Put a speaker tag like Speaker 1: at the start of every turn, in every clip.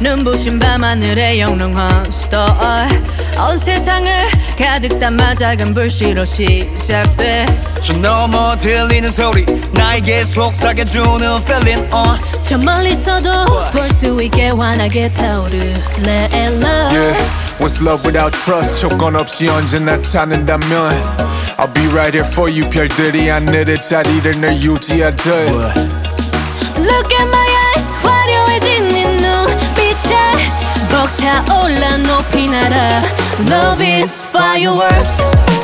Speaker 1: 눈부신 밤하늘의 영롱한 star 온 세상을 가득 담아 작은 불씨로 시작돼
Speaker 2: 저 너머 들리는 소리 나에게 속삭여주는 feeling
Speaker 1: 저 멀리서도 볼 수 있게 환하게 타오르 Let it love
Speaker 3: Yeah, what's love without trust 조건 없이 언제나 찾는다면 I'll be right here for you 별들이 하늘의 자리를 늘 유지하듯
Speaker 1: Look at my eyes 화려해진 네 눈빛에 벅차올라 높이 날아 Love is fireworks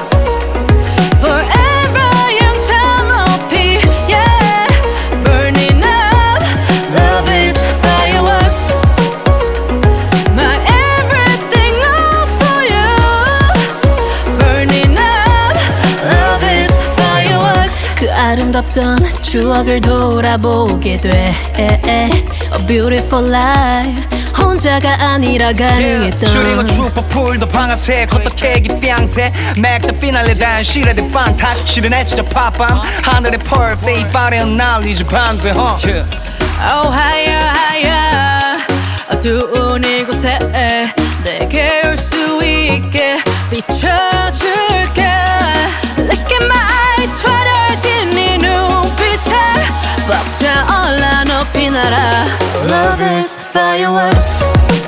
Speaker 1: Forever 영차 높이 yeah Burning up Love is fireworks My everything all for you Burning up Love is fireworks 그 아름답던 추억을 돌아보게 돼 A beautiful life 혼자가 아니라 가능했던
Speaker 2: 슈링어 축복풀도 방아쇠 걷어캐기 뿅새 Make the finale 단 시레된 판타지 실은 애치자 팝밤 하늘의 perfect 파래한 날리지 반세 Oh
Speaker 1: higher higher 어두운 이곳에 내게 올 수 있게 비춰줄게 Look at my eyes 화려해진 네 눈빛에 벅차올라 높이 날아 Love is fireworks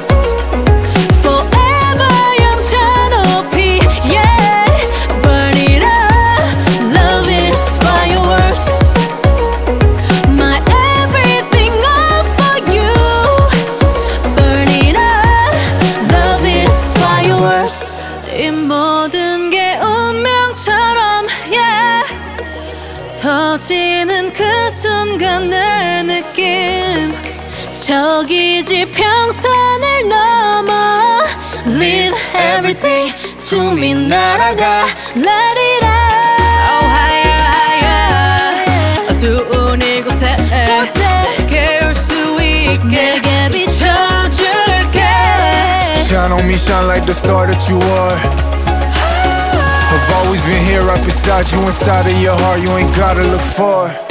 Speaker 1: Forever 영차 높이 yeah Burn it up Love is fireworks My everything all for you Burn it up Love is fireworks 이 모든 게 운명처럼 yeah 터지는 그 순간 내 느낌 저기 지평선을 넘어 Leave everything to me 날아가 Let it out higher higher 어두운 이곳에 내게 올 수 있게 내게 비춰줄게
Speaker 3: Shine on me, shine like the star that you are I've always been here right beside you inside of your heart You ain't gotta look far